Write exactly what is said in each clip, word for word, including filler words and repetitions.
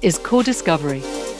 is Co-Discovery.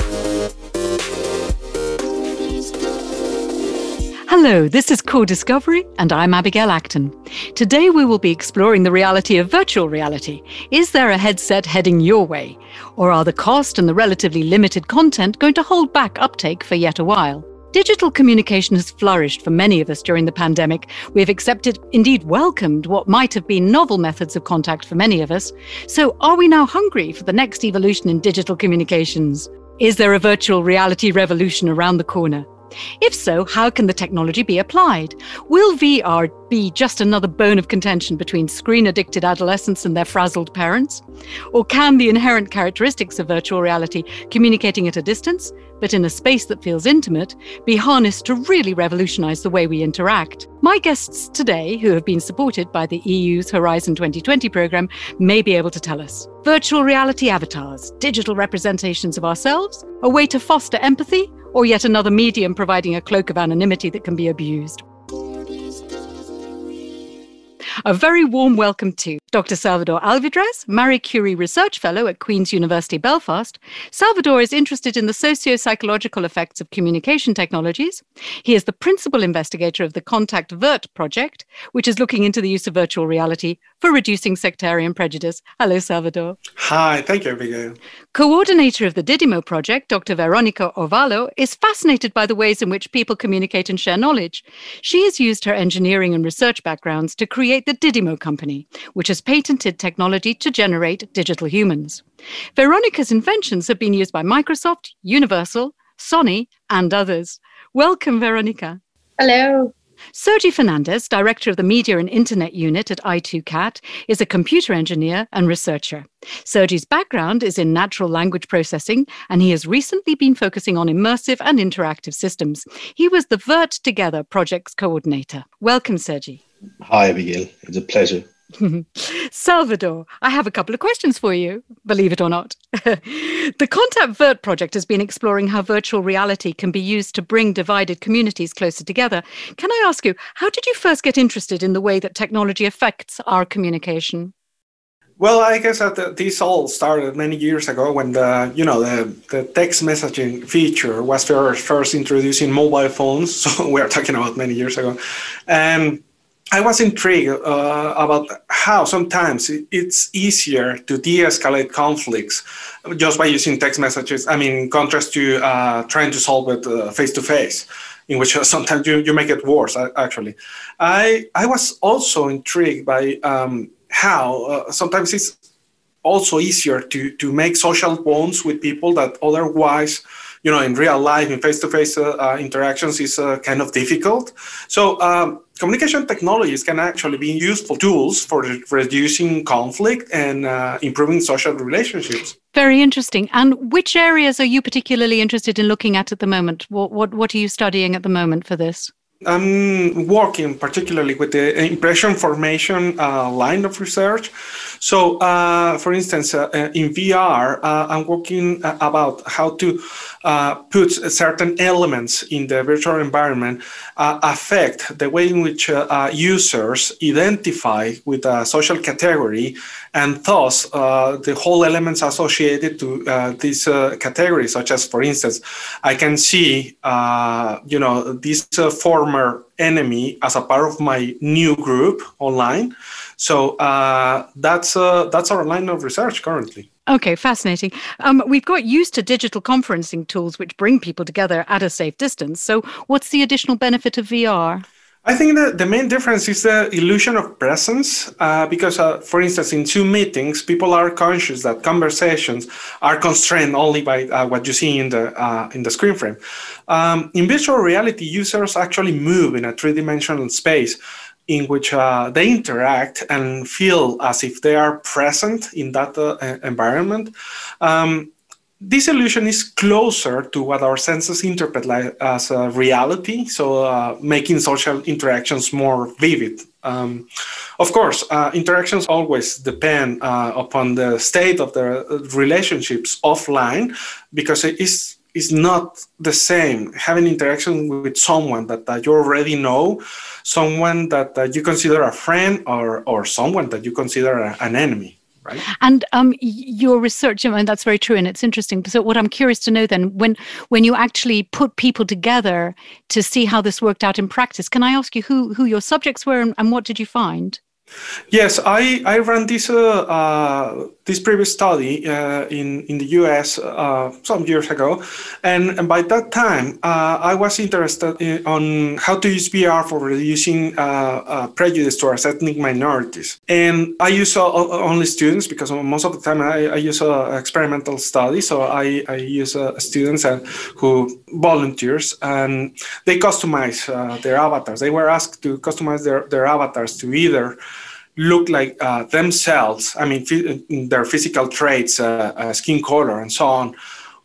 Hello, this is Co-Discovery, and I'm Abigail Acton. Today we will be exploring the reality of virtual reality. Is there a headset heading your way? Or are the cost and the relatively limited content going to hold back uptake for yet a while? Digital communication has flourished for many of us during the pandemic. We have accepted, indeed welcomed, what might have been novel methods of contact for many of us. So are we now hungry for the next evolution in digital communications? Is there a virtual reality revolution around the corner? If so, how can the technology be applied? Will V R be just another bone of contention between screen-addicted adolescents and their frazzled parents? Or can the inherent characteristics of virtual reality, communicating at a distance, but in a space that feels intimate, be harnessed to really revolutionize the way we interact? My guests today, who have been supported by the E U's Horizon twenty twenty programme, may be able to tell us. Virtual reality avatars, digital representations of ourselves, a way to foster empathy, or yet another medium providing a cloak of anonymity that can be abused. A very warm welcome to Doctor Salvador Alvidrez, Marie Curie Research Fellow at Queen's University Belfast. Salvador is interested in the socio-psychological effects of communication technologies. He is the principal investigator of the Contact Vert project, which is looking into the use of virtual reality for reducing sectarian prejudice. Hello, Salvador. Hi, thank you, Abigail. Coordinator of the Didimo project, Doctor Veronica Ovalo, is fascinated by the ways in which people communicate and share knowledge. She has used her engineering and research backgrounds to create the Didimo company, which has patented technology to generate digital humans. Veronica's inventions have been used by Microsoft, Universal, Sony, and others. Welcome, Veronica. Hello. Sergi Fernandez, Director of the Media and Internet Unit at I two C A T, is a computer engineer and researcher. Sergi's background is in natural language processing, and he has recently been focusing on immersive and interactive systems. He was the Vert Together project's coordinator. Welcome, Sergi. Hi, Abigail. It's a pleasure. Salvador, I have a couple of questions for you, believe it or not. The Contact Vert project has been exploring how virtual reality can be used to bring divided communities closer together. Can I ask you, how did you first get interested in the way that technology affects our communication? Well, I guess that this all started many years ago when the, you know, the, the text messaging feature was first, first introduced in mobile phones. So we're talking about many years ago. And I was intrigued uh, about how sometimes it's easier to de-escalate conflicts just by using text messages. I mean, in contrast to uh, trying to solve it uh, face-to-face, in which sometimes you, you make it worse, actually. I, I was also intrigued by um, how uh, sometimes it's also easier to, to make social bonds with people that otherwise, you know, in real life, in face-to-face uh, uh, interactions is uh, kind of difficult. So um, communication technologies can actually be useful tools for re- reducing conflict and uh, improving social relationships. Very interesting. And which areas are you particularly interested in looking at at the moment? What, what, what are you studying at the moment for this? I'm working particularly with the impression formation uh, line of research. So, uh, for instance, uh, in V R, uh, I'm working about how to uh, put certain elements in the virtual environment uh, affect the way in which uh, uh, users identify with a social category, and thus uh, the whole elements associated to uh, this uh, category, such as, for instance, I can see, uh, you know, this uh, former enemy as a part of my new group online. So uh, that's uh, that's our line of research currently. Okay, fascinating. Um, we've got used to digital conferencing tools which bring people together at a safe distance. So what's the additional benefit of V R? I think that the main difference is the illusion of presence, uh, because, uh, for instance, in Zoom meetings, people are conscious that conversations are constrained only by uh, what you see in the uh, in the screen frame. Um, in virtual reality, users actually move in a three-dimensional space in which uh, they interact and feel as if they are present in that uh, environment. Um, This illusion is closer to what our senses interpret like as a reality, so uh, making social interactions more vivid. Um, of course, uh, interactions always depend uh, upon the state of the relationships offline, because it is is not the same having interaction with someone that, that you already know, someone that, that you consider a friend, or or someone that you consider a, an enemy. right? And um, your research, I mean, that's very true, and it's interesting. So what I'm curious to know then, when when you actually put people together to see how this worked out in practice, can I ask you who, who your subjects were and, and what did you find? Yes, I, I ran this uh, uh, this previous study uh, in in the U S uh, some years ago, and, and by that time uh, I was interested in, on how to use V R for reducing uh, uh, prejudice towards ethnic minorities. And I use uh, only students because most of the time I, I use uh, experimental study, so I, I use uh, students uh, who volunteers, and they customize uh, their avatars. They were asked to customize their, their avatars to either look like uh, themselves, I mean, f- their physical traits, uh, uh, skin color, and so on,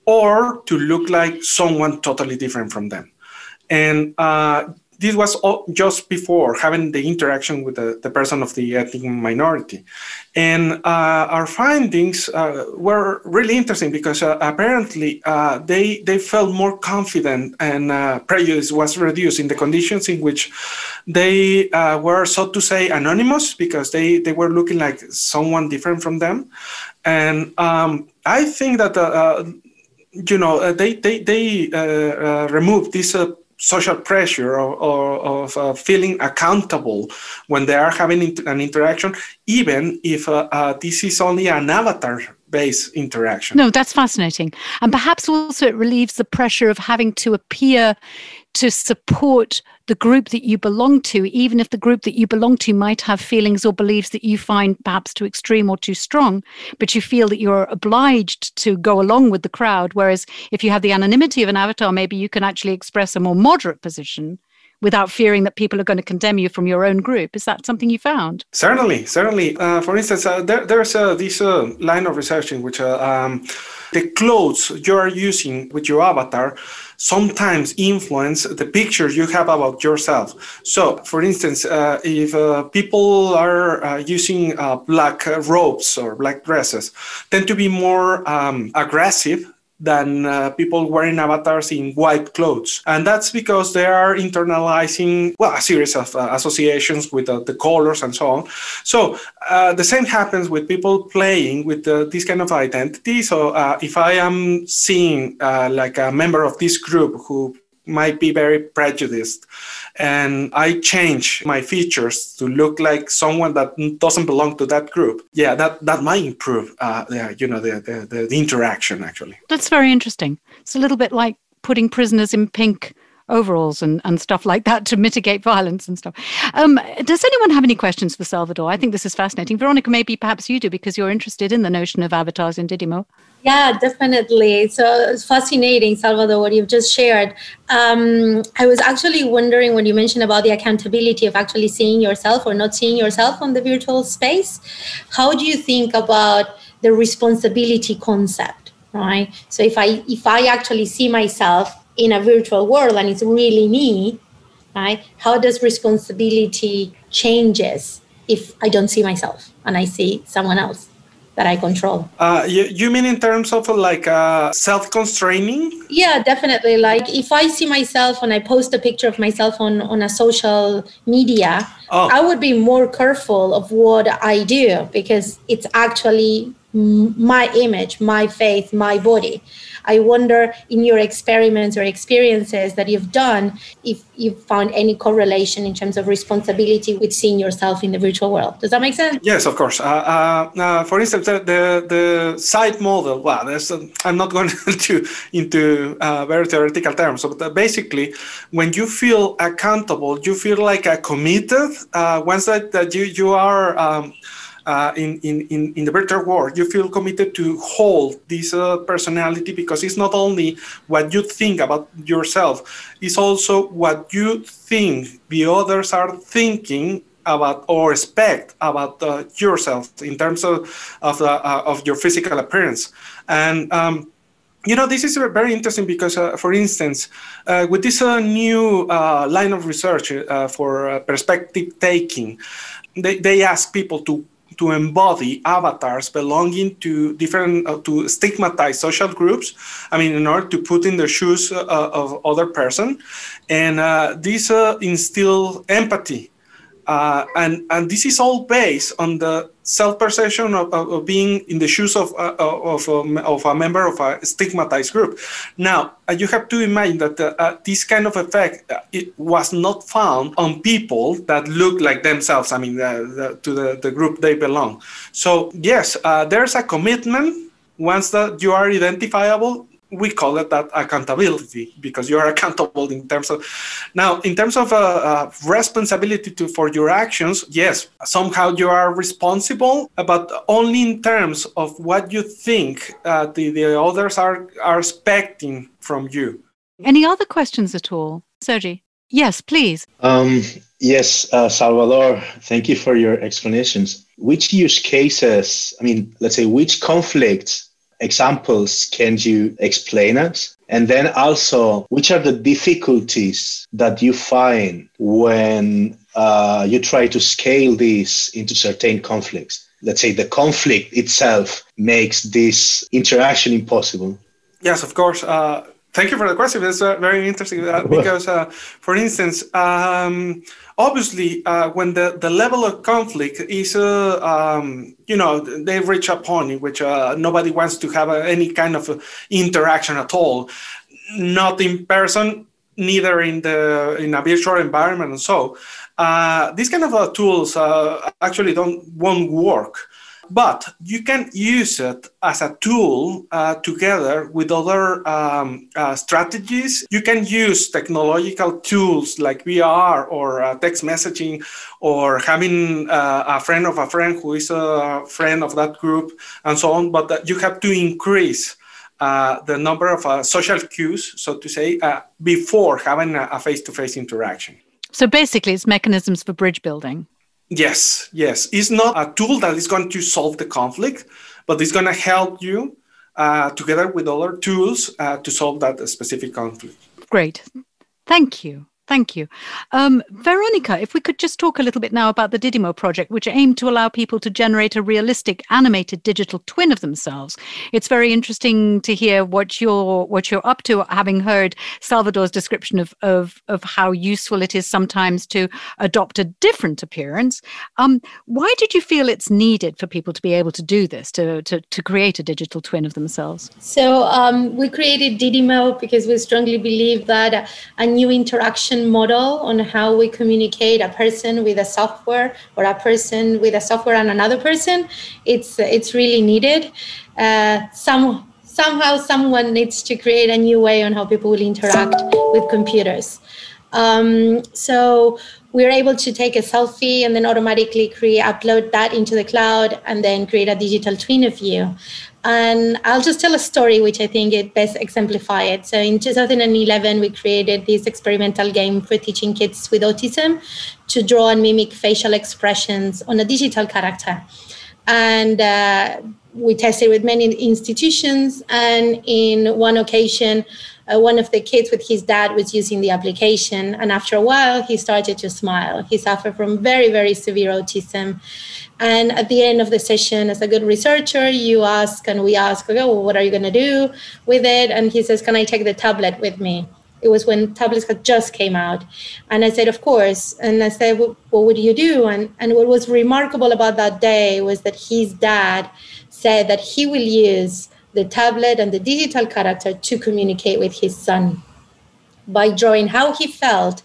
or to look like someone totally different from them. And uh, this was all just before having the interaction with the, the person of the ethnic minority. And uh, our findings uh, were really interesting because uh, apparently uh, they, they felt more confident, and uh, prejudice was reduced in the conditions in which they uh, were, so to say, anonymous, because they, they were looking like someone different from them. And um, I think that, uh, uh, you know, uh, they, they, they uh, uh, removed this uh, social pressure or, or of uh, feeling accountable when they are having int- an interaction, even if uh, uh, this is only an avatar-based interaction. No, that's fascinating. And perhaps also it relieves the pressure of having to appear to support the group that you belong to, even if the group that you belong to might have feelings or beliefs that you find perhaps too extreme or too strong, but you feel that you're obliged to go along with the crowd. Whereas if you have the anonymity of an avatar, maybe you can actually express a more moderate position without fearing that people are going to condemn you from your own group. Is that something you found? Certainly, certainly. Uh, for instance, uh, there, there's uh, this uh, line of research in which uh, um, the clothes you're using with your avatar sometimes influence the picture you have about yourself. So, for instance, uh, if uh, people are uh, using uh, black robes or black dresses, tend to be more um, aggressive than uh, people wearing avatars in white clothes. And that's because they are internalizing, well, a series of uh, associations with uh, the colors and so on. So uh, the same happens with people playing with uh, this kind of identity. So uh, if I am seeing uh, like a member of this group who might be very prejudiced, and I change my features to look like someone that doesn't belong to that group, yeah, that, that might improve, uh, the, you know, the, the, the, the interaction, actually. That's very interesting. It's a little bit like putting prisoners in pink overalls and, and stuff like that to mitigate violence and stuff. Um, does anyone have any questions for Salvador? I think this is fascinating. Veronica, maybe perhaps you do, because you're interested in the notion of avatars in Didimo. Yeah, definitely. So it's fascinating, Salvador, what you've just shared. Um, I was actually wondering when you mentioned about the accountability of actually seeing yourself or not seeing yourself on the virtual space. How do you think about the responsibility concept, right? So if I if I actually see myself in a virtual world and it's really me, right? How does responsibility changes if I don't see myself and I see someone else that I control? Uh, you, you mean in terms of like uh, self-constraining? Yeah, definitely. Like if I see myself and I post a picture of myself on, on a social media, oh. I would be more careful of what I do because it's actually my image, my face, my body. I wonder in your experiments or experiences that you've done, if you've found any correlation in terms of responsibility with seeing yourself in the virtual world. Does that make sense? Yes, of course. Uh, uh, uh, for instance, the, the, the site model, well, there's, uh, I'm not going to into uh, very theoretical terms, but basically, when you feel accountable, you feel like a committed. Uh, once that, that you, you are... Um, Uh, in, in, in the virtual world, you feel committed to hold this uh, personality because it's not only what you think about yourself, it's also what you think the others are thinking about or expect about uh, yourself in terms of of, the, uh, of your physical appearance. And um, you know, this is very interesting because, uh, for instance, uh, with this uh, new uh, line of research uh, for uh, perspective taking, they, they ask people to to embody avatars belonging to different, uh, to stigmatized social groups. I mean, in order to put in the shoes uh, of other person. And uh, this uh, instill empathy Uh, and, and this is all based on the self-perception of, of, of being in the shoes of, uh, of, of, of a member of a stigmatized group. Now, uh, you have to imagine that uh, uh, this kind of effect, uh, it was not found on people that look like themselves, I mean, uh, the, to the, the group they belong. So, yes, uh, there's a commitment. Once that you are identifiable, we call it that accountability, because you are accountable in terms of, now, in terms of uh, uh, responsibility to, for your actions, yes, somehow you are responsible, but only in terms of what you think uh, the, the others are, are expecting from you. Any other questions at all? Sergi? Yes, please. Um, yes, uh, Salvador, thank you for your explanations. Which use cases, I mean, let's say, which conflicts examples can you explain us? And then also, which are the difficulties that you find when uh, you try to scale this into certain conflicts? Let's say the conflict itself makes this interaction impossible. Yes, of course. Uh, thank you for the question. It's uh, very interesting uh, because, uh, for instance, um, obviously, uh, when the, the level of conflict is, uh, um, you know, they reach a point in which uh, nobody wants to have uh, any kind of uh, interaction at all, not in person, neither in the in a virtual environment, and so uh, these kind of uh, tools uh, actually don't won't work. But you can use it as a tool uh, together with other um, uh, strategies. You can use technological tools like V R or uh, text messaging, or having uh, a friend of a friend who is a friend of that group, and so on. But uh, you have to increase uh, the number of uh, social cues, so to say, uh, before having a, a face-to-face interaction. So basically, it's mechanisms for bridge building. Yes, yes. It's not a tool that is going to solve the conflict, but it's going to help you uh, together with other tools uh, to solve that specific conflict. Great. Thank you. Thank you. Um, Veronica, if we could just talk a little bit now about the Didimo project, which aimed to allow people to generate a realistic animated digital twin of themselves. It's very interesting to hear what you're what you're up to, having heard Salvador's description of of, of how useful it is sometimes to adopt a different appearance. Um, why did you feel it's needed for people to be able to do this, to to, to create a digital twin of themselves? So um, we created Didimo because we strongly believe that a, a new interaction model on how we communicate a person with a software, or a person with a software and another person, it's it's really needed. Uh, some somehow someone needs to create a new way on how people will interact with computers. Um, so we're able to take a selfie and then automatically create, upload that into the cloud, and then create a digital twin of you. And I'll just tell a story which I think it best exemplifies it. So in two thousand eleven, we created this experimental game for teaching kids with autism to draw and mimic facial expressions on a digital character. And uh, we tested with many institutions. And in one occasion, uh, one of the kids with his dad was using the application. And after a while, he started to smile. He suffered from very, very severe autism. And at the end of the session, as a good researcher, you ask, and we ask, okay, well, what are you going to do with it? And he says, can I take the tablet with me? It was when tablets had just came out. And I said, of course. And I said, well, what would you do? And, and what was remarkable about that day was that his dad said that he will use the tablet and the digital character to communicate with his son by drawing how he felt,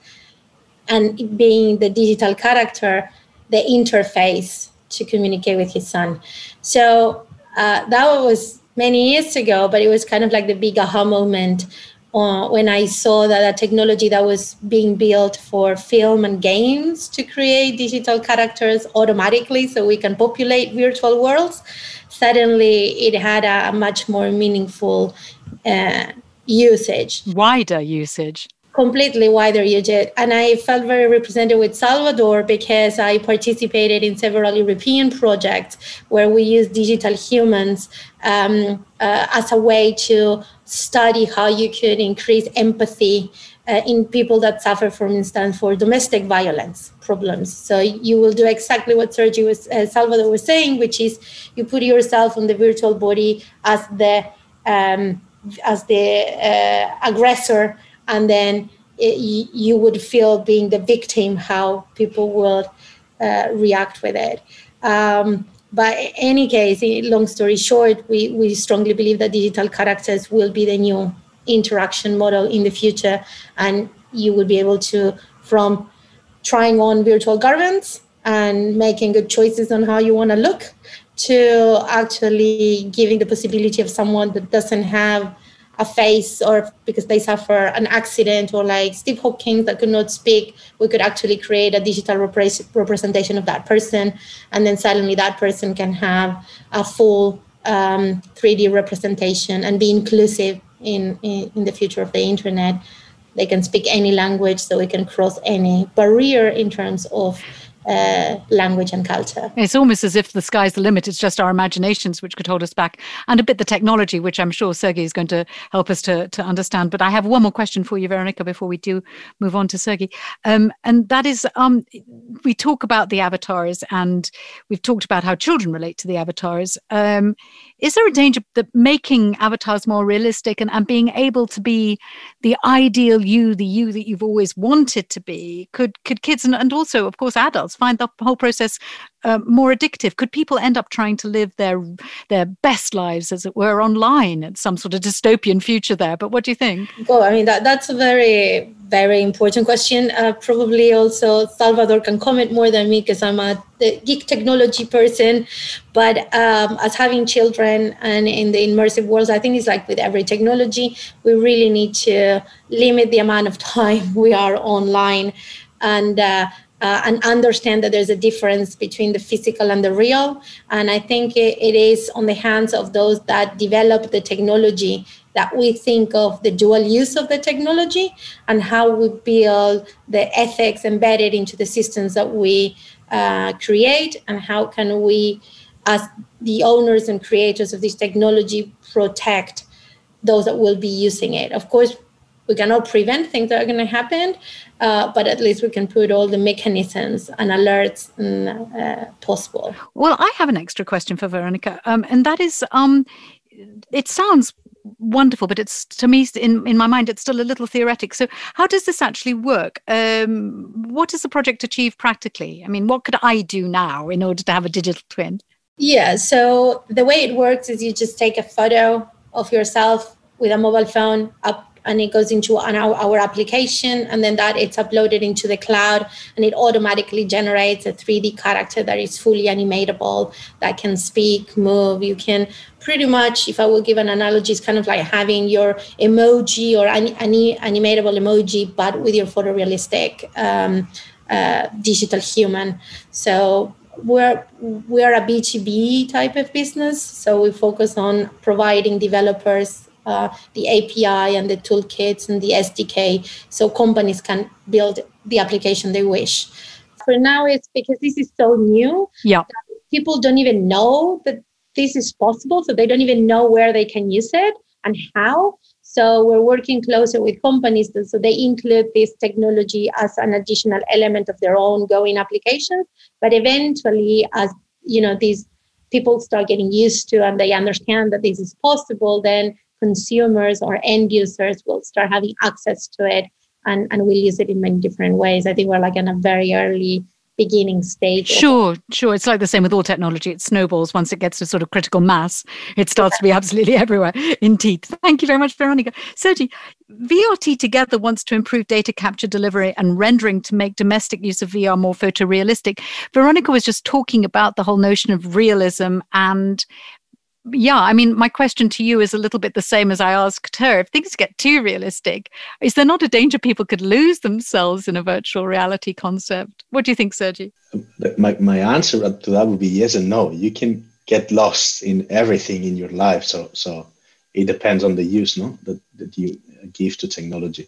and being the digital character, the interface to communicate with his son. So uh, that was many years ago, but it was kind of like the big aha moment uh, when I saw that a technology that was being built for film and games to create digital characters automatically so we can populate virtual worlds, suddenly it had a, a much more meaningful uh, usage. Wider usage. Completely wider usage. And I felt very represented with Salvador because I participated in several European projects where we use digital humans um, uh, as a way to study how you could increase empathy uh, in people that suffer, for instance, for domestic violence problems. So you will do exactly what Sergi was, uh, Salvador was saying, which is you put yourself on the virtual body as the um, as the uh, aggressor, and then it, you would feel being the victim, how people would uh, react with it. Um, but in any case, long story short, we, we strongly believe that digital characters will be the new interaction model in the future. And you will be able to, from trying on virtual garments and making good choices on how you want to look, to actually giving the possibility of someone that doesn't have a face, or because they suffer an accident, or like Steve Hawking that could not speak, we could actually create a digital repre- representation of that person, and then suddenly that person can have a full um, three D representation and be inclusive in, in, in the future of the internet. They can speak any language, so we can cross any barrier in terms of Uh, language and culture. It's almost as if the sky's the limit. It's just our imaginations which could hold us back, and a bit the technology, which I'm sure Sergey is going to help us to, to understand. But I have one more question for you, Veronica, before we do move on to Sergey. Um, and that is, um, we talk about the avatars, and we've talked about how children relate to the avatars. Um, is there a danger that making avatars more realistic and, and being able to be the ideal you, the you that you've always wanted to be, could could kids and, and also, of course, adults find the whole process uh, more addictive? Could people end up trying to live their their best lives, as it were, online? It's some sort of dystopian future there. But what do you think? Well, I mean, that, that's a very, very important question. Uh, probably also Salvador can comment more than me, because I'm a the geek technology person. But um, as having children and in the immersive worlds, I think it's like with every technology, we really need to limit the amount of time we are online, and uh, Uh, and understand that there's a difference between the physical and the real. And I think it, it is on the hands of those that develop the technology that we think of the dual use of the technology and how we build the ethics embedded into the systems that we uh, create, and how can we, as the owners and creators of this technology, protect those that will be using it. Of course, we cannot prevent things that are going to happen, uh, but at least we can put all the mechanisms and alerts uh, possible. Well, I have an extra question for Veronica, um, and that is, um, it sounds wonderful, but it's, to me, in, in my mind, it's still a little theoretic. So how does this actually work? Um, what does the project achieve practically? I mean, what could I do now in order to have a digital twin? Yeah, so the way it works is you just take a photo of yourself with a mobile phone up, and it goes into an, our, our application, and then that it's uploaded into the cloud, and it automatically generates a three D character that is fully animatable, that can speak, move. You can pretty much, if I will give an analogy, it's kind of like having your emoji or any, any animatable emoji, but with your photorealistic um, uh, digital human. So we're we're a B two B type of business, so we focus on providing developers Uh, the A P I and the toolkits and the S D K, so companies can build the application they wish. For now, it's because this is so new. Yeah, people don't even know that this is possible, so they don't even know where they can use it and how. So we're working closer with companies to, so they include this technology as an additional element of their own going applications. But eventually, as you know, these people start getting used to and they understand that this is possible, then consumers or end users will start having access to it, and, and we'll use it in many different ways. I think we're like in a very early beginning stage. Sure, sure. It's like the same with all technology. It snowballs once it gets to sort of critical mass. It starts to be absolutely everywhere. Indeed. Thank you very much, Veronica. Sergey, V R T Together wants to improve data capture, delivery and rendering to make domestic use of V R more photorealistic. Veronica was just talking about the whole notion of realism, and yeah, I mean, my question to you is a little bit the same as I asked her. If things get too realistic, is there not a danger people could lose themselves in a virtual reality concept? What do you think, Sergey? My, my answer to that would be yes and no. You can get lost in everything in your life. So so it depends on the use, no, that, that you give to technology.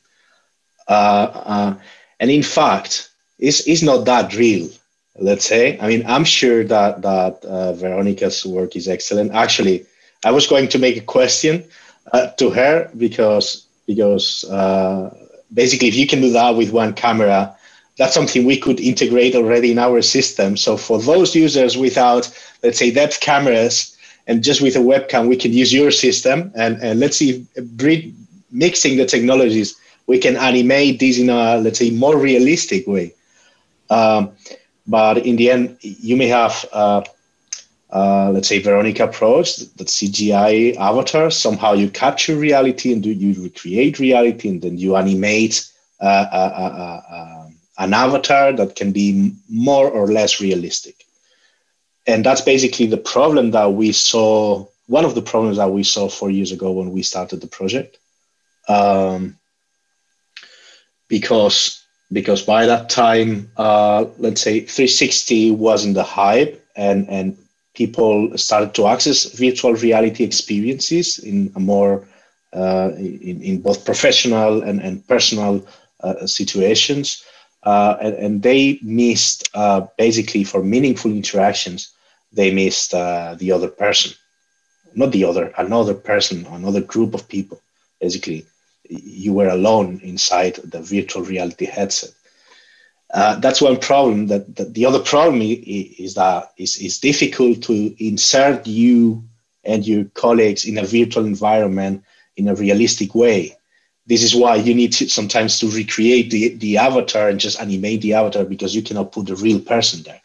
Uh, uh, and in fact, it's, it's not that real. Let's say, I mean, I'm sure that that uh, Veronica's work is excellent. Actually, I was going to make a question uh, to her because because uh, basically, if you can do that with one camera, that's something we could integrate already in our system. So for those users without, let's say, depth cameras and just with a webcam, we can use your system, and and let's see, mixing the technologies we can animate this in a, let's say, more realistic way. Um, but in the end, you may have, uh, uh, let's say, Veronica approach, that C G I avatar. Somehow you capture reality and do you recreate reality, and then you animate uh, uh, uh, uh, an avatar that can be more or less realistic. And that's basically the problem that we saw, one of the problems that we saw four years ago when we started the project. Um, because, because by that time, uh, let's say three sixty wasn't the hype, and, and people started to access virtual reality experiences in a more, uh, in, in both professional and, and personal uh, situations. Uh, and, and they missed, uh, basically for meaningful interactions, they missed uh, the other person, not the other, another person, another group of people. Basically, you were alone inside the virtual reality headset. Uh, that's one problem. That, that the other problem is, is that it's, it's difficult to insert you and your colleagues in a virtual environment in a realistic way. This is why you need to sometimes to recreate the, the avatar and just animate the avatar, because you cannot put the real person there.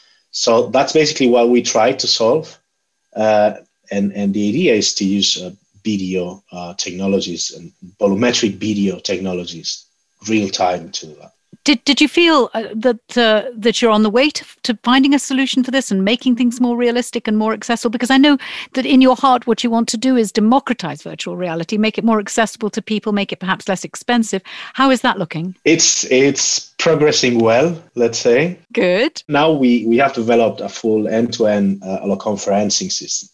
So that's basically what we try to solve. Uh, and, and the idea is to use uh, video uh, technologies and volumetric video technologies real time to uh, Did Did you feel uh, that uh, that you're on the way to, to finding a solution for this and making things more realistic and more accessible? Because I know that in your heart, what you want to do is democratize virtual reality, make it more accessible to people, make it perhaps less expensive. How is that looking? It's it's progressing well, let's say. Good. Now we we have developed a full end-to-end uh, holoconferencing system.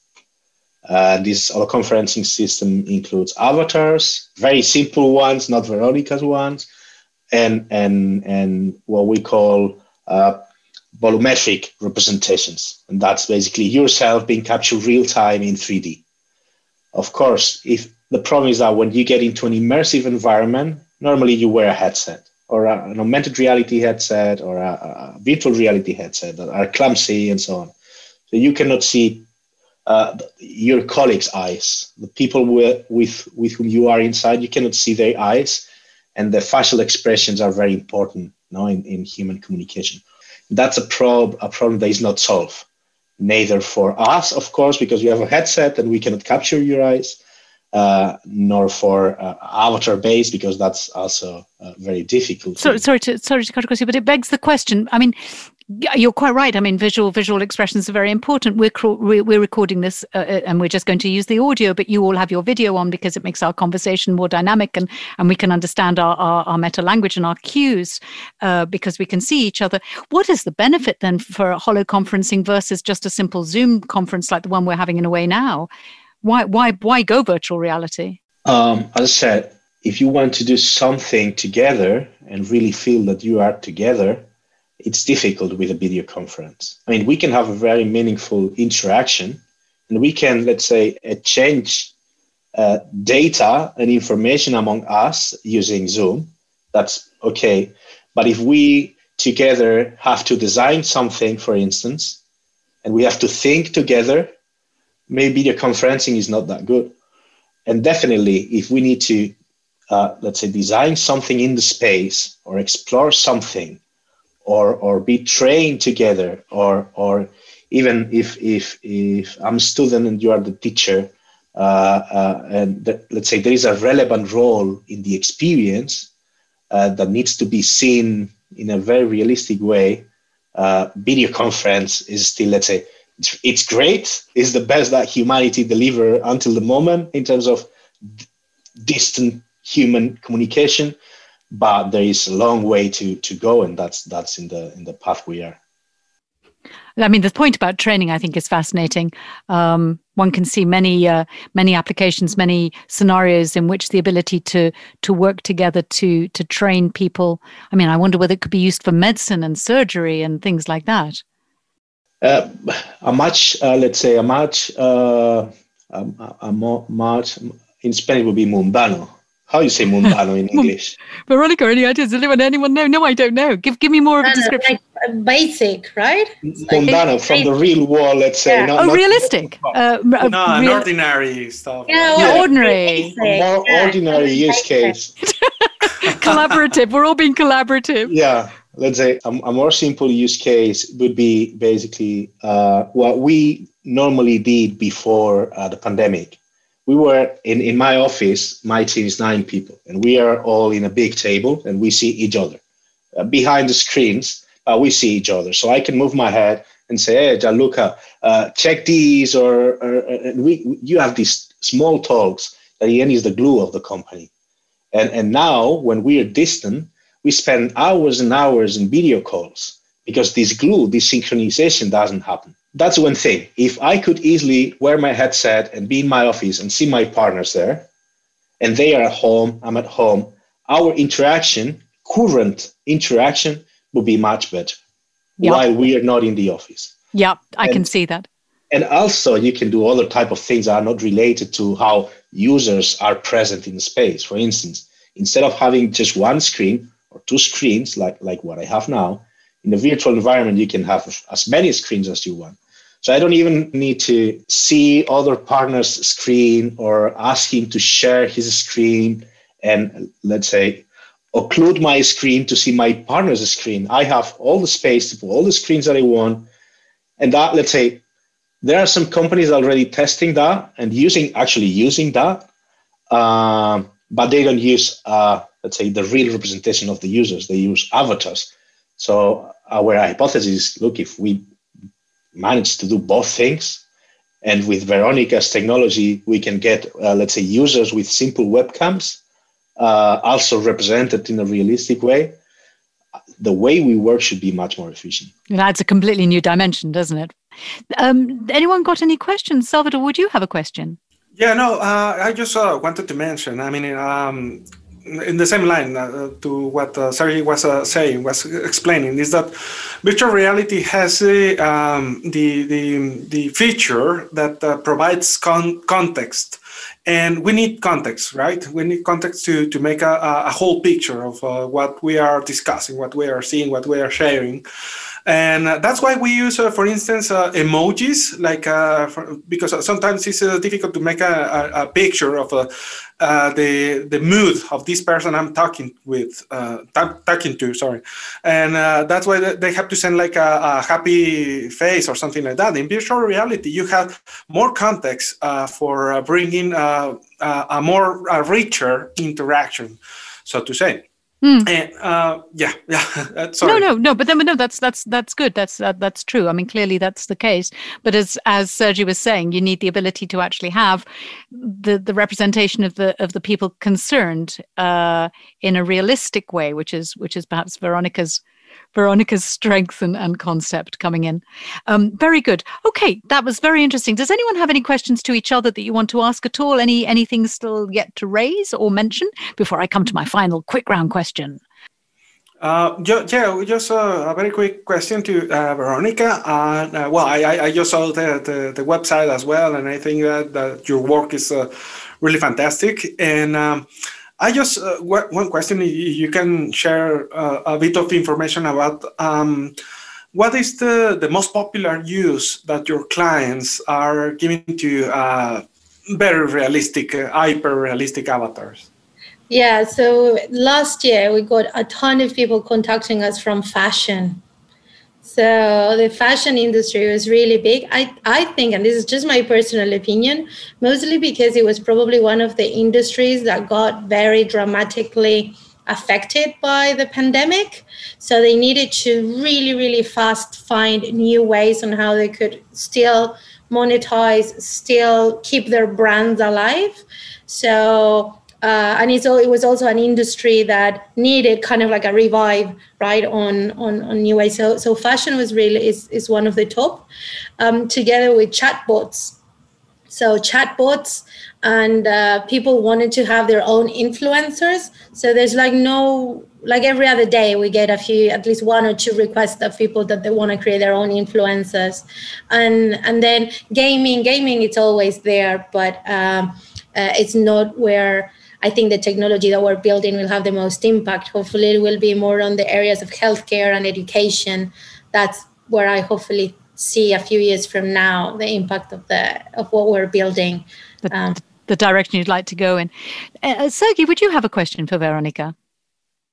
Uh, this holoconferencing system includes avatars, very simple ones, not Veronica's ones. And, and, and what we call uh, volumetric representations. And that's basically yourself being captured real time in three D. Of course, if the problem is that when you get into an immersive environment, normally you wear a headset or a, an augmented reality headset or a, a virtual reality headset that are clumsy and so on. So you cannot see uh, your colleagues' eyes. The people with, with, with whom you are inside, you cannot see their eyes. And the facial expressions are very important, you know, in, in human communication. That's a, prob- a problem that is not solved, neither for us, of course, because you have a headset and we cannot capture your eyes, uh, nor for uh, avatar-based, because that's also uh, very difficult. So, sorry to sorry to cut across you, but it begs the question. I mean, you're quite right. I mean, visual visual expressions are very important. We're we're recording this, uh, and we're just going to use the audio, but you all have your video on because it makes our conversation more dynamic, and and we can understand our our, our meta language and our cues uh, because we can see each other. What is the benefit then for holo conferencing versus just a simple Zoom conference like the one we're having in a way now? Why why why go virtual reality? Um, as I said, if you want to do something together and really feel that you are together, it's difficult with a video conference. I mean, we can have a very meaningful interaction and we can, let's say, exchange uh, data and information among us using Zoom. That's okay. But if we together have to design something, for instance, and we have to think together, maybe video conferencing is not that good. And definitely, if we need to, uh, let's say, design something in the space or explore something, or or be trained together, or or even if if if I'm a student and you are the teacher, uh, uh, and the, let's say there is a relevant role in the experience uh, that needs to be seen in a very realistic way, uh, video conference is still, let's say, it's, it's great. It's the best that humanity delivered until the moment in terms of d- distant human communication. But there is a long way to, to go, and that's that's in the in the path we are. I mean, the point about training, I think, is fascinating. Um, one can see many uh, many applications, many scenarios in which the ability to to work together to to train people. I mean, I wonder whether it could be used for medicine and surgery and things like that. Uh, a much, uh, let's say, a much, uh, a, a more, much in Spanish would be mundano. How do you say mundano in English? Veronica, any ideas? Does anyone, anyone know? No, I don't know. Give give me more of a description. Like basic, right? Mundano, like from the real world, let's say. Yeah. Not, oh, not realistic. Uh, no, an real- ordinary stuff. Yeah, Yeah, well, ordinary. basic. a more Yeah. ordinary use case. Collaborative. We're all being collaborative. Yeah. Let's say a, a more simple use case would be basically uh, what we normally did before uh, the pandemic. We were in, in my office, my team is nine people, and we are all in a big table and we see each other. Uh, behind the screens, uh, we see each other. So I can move my head and say, hey, Gianluca, uh, check these, or, or and we, you have these small talks that in the end is the glue of the company. And, and now when we are distant, we spend hours and hours in video calls because this glue, this synchronization doesn't happen. That's one thing. If I could easily wear my headset and be in my office and see my partners there, and they are at home, I'm at home, our interaction, current interaction, would be much better yep. while we are not in the office. Yeah, I and, can see that. And also you can do other type of things that are not related to how users are present in the space. For instance, instead of having just one screen or two screens, like, like what I have now, in a virtual environment, you can have as many screens as you want. So I don't even need to see other partners' screen or ask him to share his screen and, let's say, occlude my screen to see my partner's screen. I have all the space to put all the screens that I want. And that, let's say, there are some companies already testing that and using, actually using that, um, but they don't use, uh, let's say, the real representation of the users. They use avatars. So our hypothesis is, look, if we manage to do both things, and with Veronica's technology, we can get, uh, let's say, users with simple webcams, uh, also represented in a realistic way, the way we work should be much more efficient. It adds a completely new dimension, doesn't it? Um, anyone got any questions? Salvador, would you have a question? Yeah, no, uh, I just uh, wanted to mention, I mean, um, in the same line uh, to what uh, Sergey was uh, saying, was explaining, is that virtual reality has a, um, the, the, the feature that uh, provides con- context. And we need context, right? We need context to, to make a, a whole picture of uh, what we are discussing, what we are seeing, what we are sharing. And uh, that's why we use, uh, for instance, uh, emojis, like uh, for, because sometimes it's uh, difficult to make a, a, a picture of uh, uh, the the mood of this person I'm talking with, uh, t- talking to, sorry. And uh, that's why they have to send like a, a happy face or something like that. In virtual reality, you have more context uh, for uh, bringing uh, uh, a more uh, richer interaction, so to say. Mm. And, uh, yeah, yeah. Sorry. No, no, no. But then, no, that's that's that's good. That's uh, that's true. I mean, clearly that's the case. But as as Sergey was saying, you need the ability to actually have the the representation of the of the people concerned uh, in a realistic way, which is which is perhaps Veronica's Veronica's strength and, and concept coming in. Um, very good. Okay, that was very interesting. Does anyone have any questions to each other that you want to ask at all? Any anything still yet to raise or mention before I come to my final quick round question? Uh, yeah, just uh, a very quick question to uh, Veronica. Uh, uh, well, I, I just saw the, the, the website as well, and I think that, that your work is uh, really fantastic. And um, I just, uh, one question, you can share uh, a bit of information about um, what is the, the most popular use that your clients are giving to uh, very realistic, uh, hyper-realistic avatars? Yeah, so last year we got a ton of people contacting us from fashion. So the fashion industry was really big. I, I think, and this is just my personal opinion, mostly because it was probably one of the industries that got very dramatically affected by the pandemic. So they needed to really, really fast find new ways on how they could still monetize, still keep their brands alive. So Uh, and it's, it was also an industry that needed kind of like a revive, right, on on, on new ways. So so fashion was really is, is one of the top, um, together with chatbots. So chatbots and uh, people wanted to have their own influencers. So there's like no, like every other day we get a few, at least one or two requests of people that they want to create their own influencers. And and then gaming, gaming, it's always there, but um, uh, it's not where I think the technology that we're building will have the most impact. Hopefully it will be more on the areas of healthcare and education. That's where I hopefully see a few years from now the impact of the of what we're building. The, um, the direction you'd like to go in. Uh, Sergey, would you have a question for Veronica?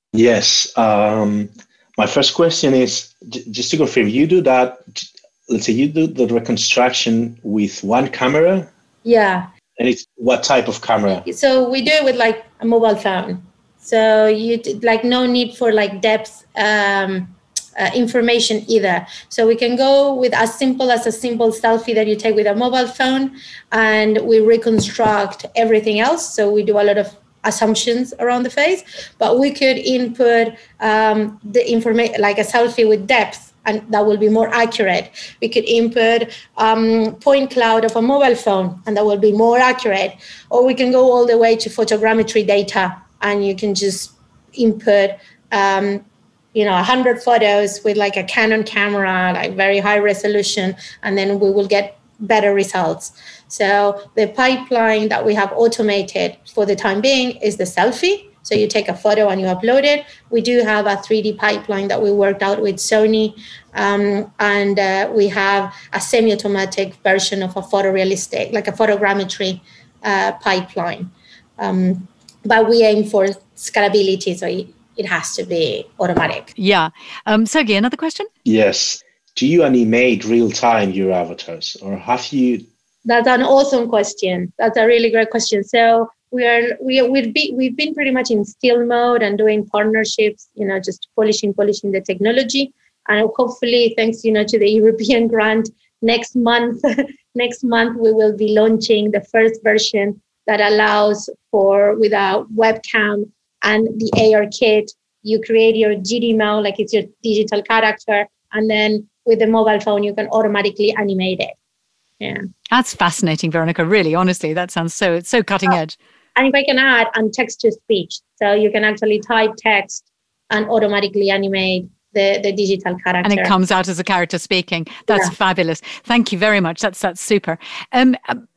Yes. Um, my first question is, j- just to confirm, you do that, let's say you do the reconstruction with one camera, Yeah. and it's what type of camera? So we do it with like a mobile phone. So you d- like no need for like depth um, uh, information either. So we can go with as simple as a simple selfie that you take with a mobile phone, and we reconstruct everything else. So we do a lot of assumptions around the face, but we could input um, the information like a selfie with depth, and that will be more accurate. We could input um, point cloud of a mobile phone, and that will be more accurate. Or we can go all the way to photogrammetry data, and you can just input, um, you know, one hundred photos with like a Canon camera, like very high resolution, and then we will get better results. So the pipeline that we have automated for the time being is the selfie. So you take a photo and you upload it. We do have a three D pipeline that we worked out with Sony, um, and uh, we have a semi-automatic version of a photorealistic, like a photogrammetry uh, pipeline. Um, but we aim for scalability, so it, it has to be automatic. Yeah. Um, Sergey, another question? Yes. Do you animate real time your avatars, or have you? That's an awesome question. That's a really great question. So we are we we've been we've been pretty much in still mode and doing partnerships, you know, just polishing polishing the technology, and hopefully, thanks you know to the European grant, next month next month we will be launching the first version that allows for with a webcam and the A R kit. You create your G D M O, like it's your digital character, and then with the mobile phone, you can automatically animate it. Yeah. That's fascinating, Veronica. Really, honestly, that sounds so, it's so cutting edge. And if I can add, and text to speech. So you can actually type text and automatically animate the, the digital character. And it comes out as a character speaking. That's yeah. fabulous. Thank you very much. That's, that's super. Um,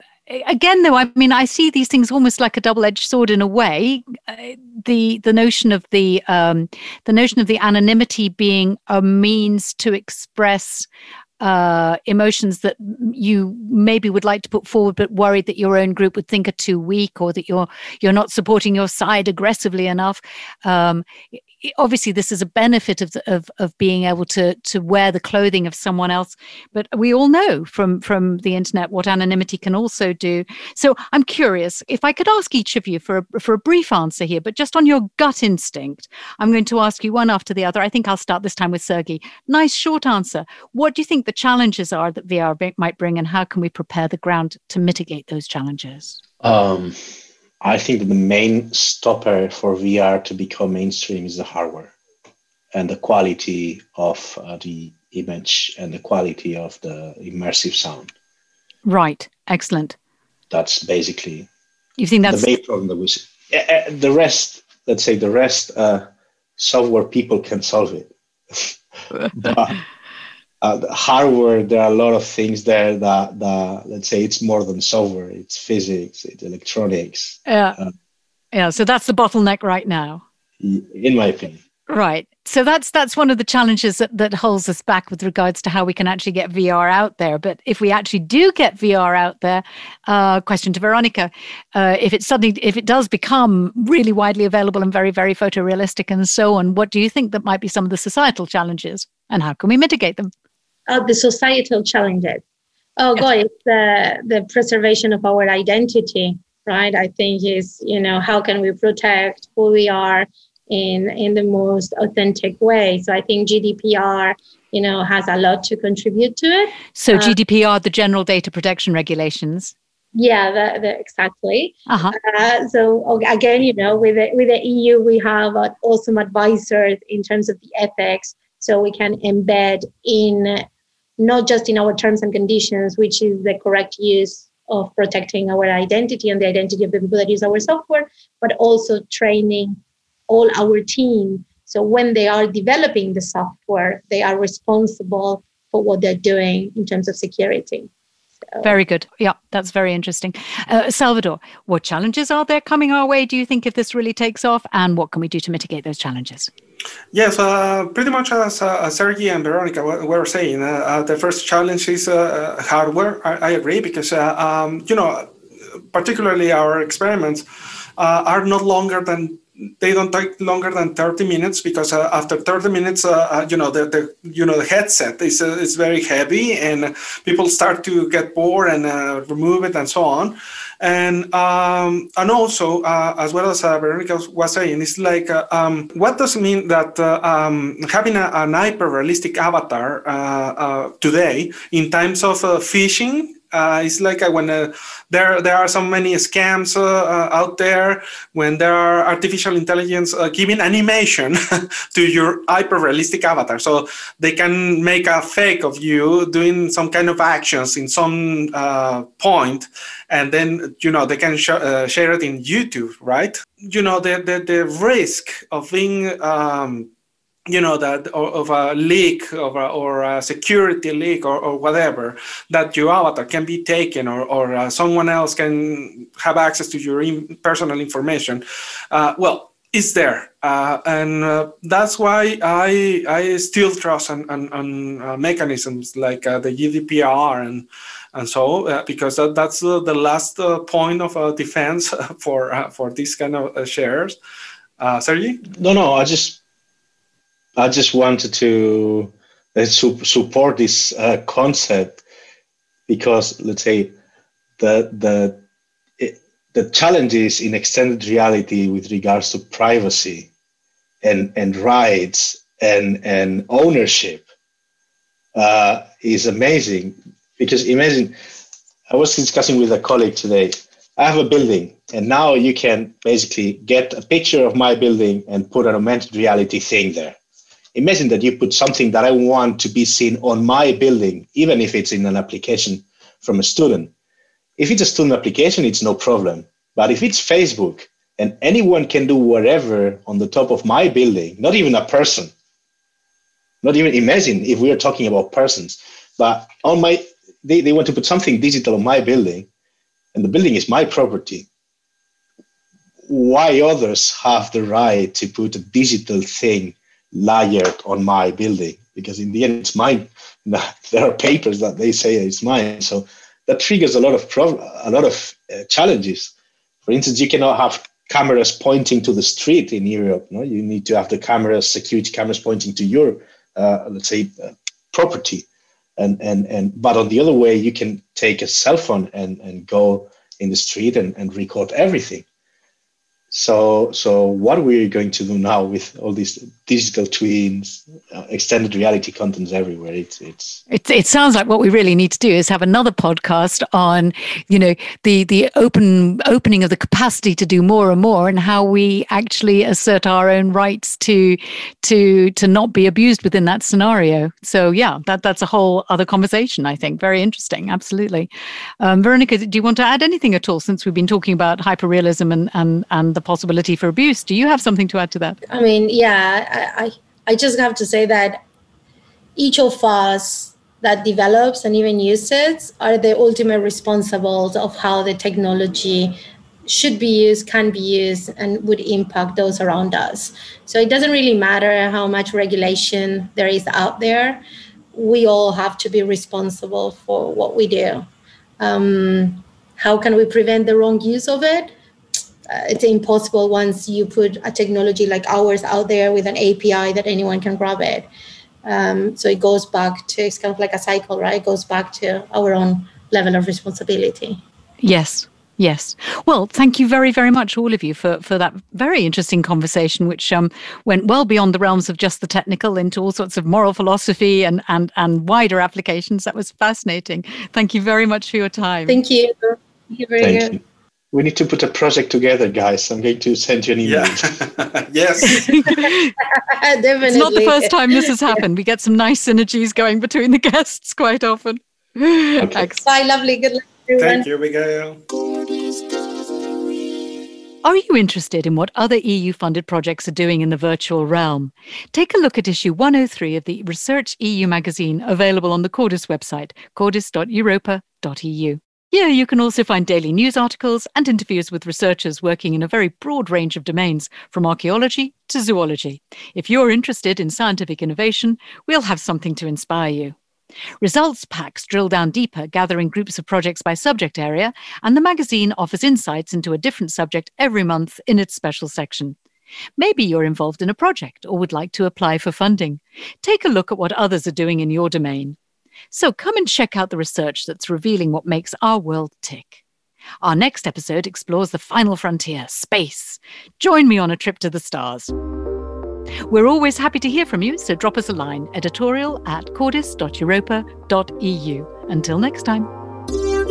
Again, though, I mean, I see these things almost like a double-edged sword in a way. Uh, the the notion of the um, the notion of the anonymity being a means to express uh, emotions that you maybe would like to put forward, but worried that your own group would think are too weak, or that you're you're not supporting your side aggressively enough. Um, Obviously, this is a benefit of, the, of of being able to to wear the clothing of someone else. But we all know from from the internet what anonymity can also do. So I'm curious if I could ask each of you for a, for a brief answer here, but just on your gut instinct. I'm going to ask you one after the other. I think I'll start this time with Sergey. Nice short answer. What do you think the challenges are that V R might bring, and how can we prepare the ground to mitigate those challenges? Um. I think that the main stopper for V R to become mainstream is the hardware and the quality of uh, the image and the quality of the immersive sound. Right. Excellent. That's basically you think that's the main problem that we see. Uh, the rest, let's say the rest, uh, software people can solve it. But Uh, the hardware, there are a lot of things there that, that, let's say, it's more than software. It's physics, it's electronics. Yeah, uh, yeah. So that's the bottleneck right now, in my opinion. Right. So that's that's one of the challenges that, that holds us back with regards to how we can actually get V R out there. But if we actually do get V R out there, uh, question to Veronica, uh, if it suddenly, if it does become really widely available and very, very photorealistic and so on, what do you think that might be some of the societal challenges, and how can we mitigate them? Uh, the societal challenges. Oh, God, it's the, the preservation of our identity, right? I think is, you know, how can we protect who we are in, in the most authentic way? So I think G D P R, you know, has a lot to contribute to it. So uh, G D P R, the General Data Protection Regulations. Yeah, the, the, exactly. Uh-huh. Uh, so again, you know, with the, with the E U, we have uh, awesome advisors in terms of the ethics. So we can embed in, not just in our terms and conditions, which is the correct use of protecting our identity and the identity of the people that use our software, but also training all our team. So when they are developing the software, they are responsible for what they're doing in terms of security. So. Very good. Yeah, that's very interesting. Uh, Salvador, what challenges are there coming our way, do you think, if this really takes off? And what can we do to mitigate those challenges? Yes, uh, pretty much as uh, Sergey and Veronica were saying, uh, uh, the first challenge is uh, hardware. I, I agree, because, uh, um, you know, particularly our experiments uh, are not longer than they don't take longer than thirty minutes, because uh, after thirty minutes, uh, uh, you know, the, the you know the headset is uh, is very heavy, and people start to get bored and uh, remove it and so on. And um, and also, uh, as well as uh, Veronica was saying, it's like, uh, um, what does it mean that uh, um, having a, an hyper-realistic avatar uh, uh, today in times of uh, phishing? Uh, it's like uh, when uh, there there are so many scams uh, uh, out there, when there are artificial intelligence uh, giving animation to your hyper-realistic avatar. So they can make a fake of you doing some kind of actions in some uh, point, and then, you know, they can sh- uh, share it in YouTube, right? You know, the, the, the risk of being... Um, you know, that of a leak of a, or a security leak or, or whatever, that your avatar can be taken, or, or uh, someone else can have access to your in- personal information. Uh, well, it's there. Uh, and uh, that's why I I still trust on, on, on uh, mechanisms like uh, the G D P R and and so, uh, because that, that's uh, the last uh, point of uh, defense for, uh, for these kind of uh, shares. Uh, Sergi? No, no, I just... I just wanted to uh, su- support this uh, concept, because, let's say, the the it, the challenges in extended reality with regards to privacy and and rights and and ownership uh, is amazing. Because imagine, I was discussing with a colleague today. I have a building, and now you can basically get a picture of my building and put an augmented reality thing there. Imagine that you put something that I want to be seen on my building, even if it's in an application from a student. If it's a student application, it's no problem. But if it's Facebook and anyone can do whatever on the top of my building, not even a person, not even imagine if we are talking about persons, but on my, they, they want to put something digital on my building, and the building is my property. Why others have the right to put a digital thing layered on my building? Because in the end, it's mine. There are papers that they say it's mine. So that triggers a lot of pro- a lot of uh, challenges. For instance, you cannot have cameras pointing to the street in Europe. No, you need to have the cameras, security cameras pointing to your, uh, let's say, uh, property. And and and but on the other way, you can take a cell phone and and go in the street and, and record everything. So, so what are we going to do now with all these digital twins, uh, extended reality contents everywhere? It's, it's it, it sounds like what we really need to do is have another podcast on, you know, the the open opening of the capacity to do more and more, and how we actually assert our own rights to to to not be abused within that scenario. So, yeah, that that's a whole other conversation, I think. Very interesting. Absolutely. Um, Veronica, do you want to add anything at all, since we've been talking about hyperrealism and and and the possibility for abuse? Do you have something to add to that? I mean, yeah, I, I, I just have to say that each of us that develops and even uses are the ultimate responsibles of how the technology should be used, can be used, and would impact those around us. So it doesn't really matter how much regulation there is out there. We all have to be responsible for what we do. Um, how can we prevent the wrong use of it? Uh, it's impossible once you put a technology like ours out there with an A P I that anyone can grab it. Um, so it goes back to, it's kind of like a cycle, right? It goes back to our own level of responsibility. Yes. Yes. Well, thank you very, very much, all of you, for, for that very interesting conversation, which um, went well beyond the realms of just the technical into all sorts of moral philosophy and, and, and wider applications. That was fascinating. Thank you very much for your time. Thank you. Thank you very Thank good. you. We need to put a project together, guys. I'm going to send you an email. Yeah. Yes. Definitely. It's not the first time this has happened. We get some nice synergies going between the guests quite often. Okay. Bye, lovely. Good luck, everyone. Thank you, Miguel. Are you interested in what other E U-funded projects are doing in the virtual realm? Take a look at issue one oh three of the Research E U magazine, available on the Cordis website, cordis dot europa dot e u. Here you can also find daily news articles and interviews with researchers working in a very broad range of domains, from archaeology to zoology. If you're interested in scientific innovation, we'll have something to inspire you. Results packs drill down deeper, gathering groups of projects by subject area, and the magazine offers insights into a different subject every month in its special section. Maybe you're involved in a project or would like to apply for funding. Take a look at what others are doing in your domain. So come and check out the research that's revealing what makes our world tick. Our next episode explores the final frontier, space. Join me on a trip to the stars. We're always happy to hear from you, so drop us a line, editorial at cordis dot europa dot e u. Until next time.